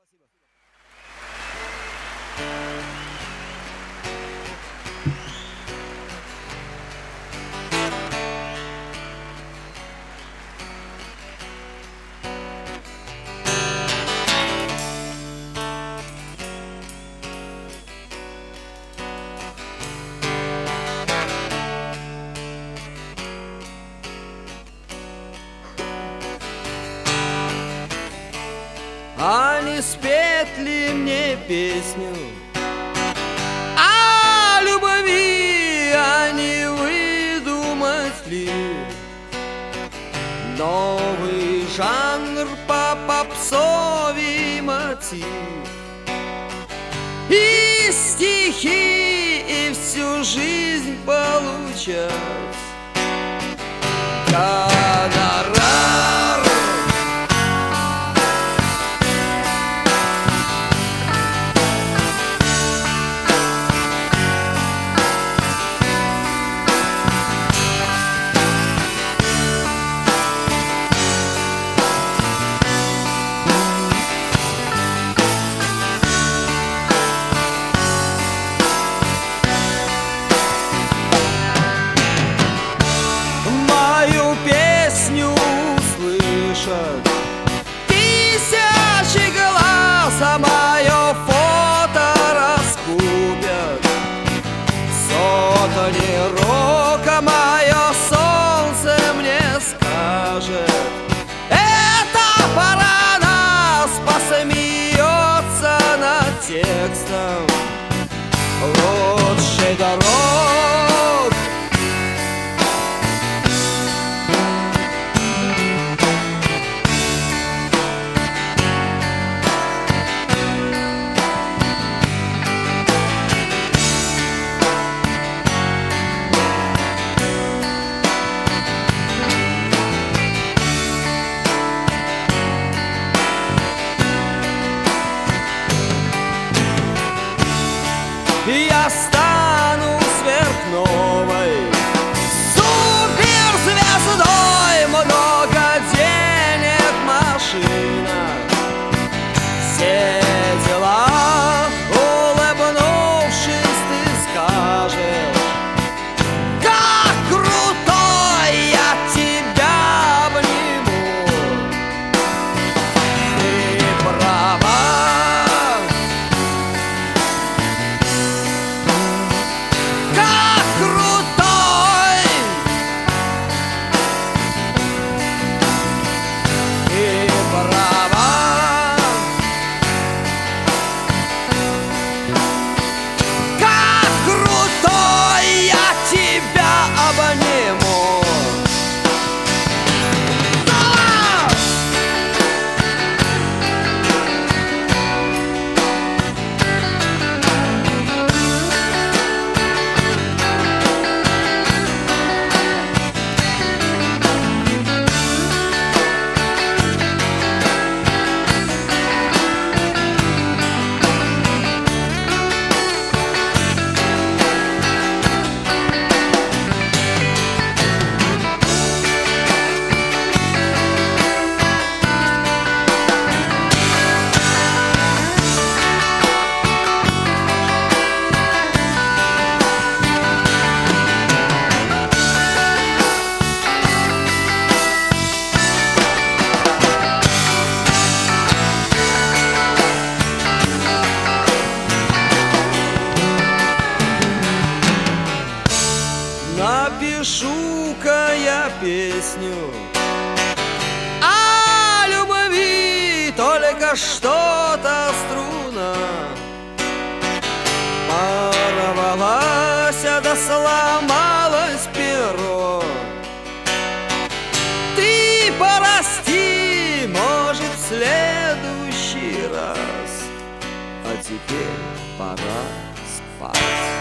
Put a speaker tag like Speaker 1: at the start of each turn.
Speaker 1: А не спеть ли мне песню о любви, а не выдумать ли новый жанр по попсовый мотив? И стихи, и всю жизнь получать гонорар. Тысячи глаз, а мое фото раскупят сотни рук, а мое солнце мне скажет: это пора нас, посмеется над текстом лучшей дорог. Я стану сверхновой суперзвездой, много денег, машина, все дела. Улыбнувшись, ты скажешь: как крутой, я тебя обниму. Ты права. Напишу-ка я песню о любви, только что-то струна порвалась, да сломалось перо. Ты прости, может, в следующий раз, а теперь пора спать.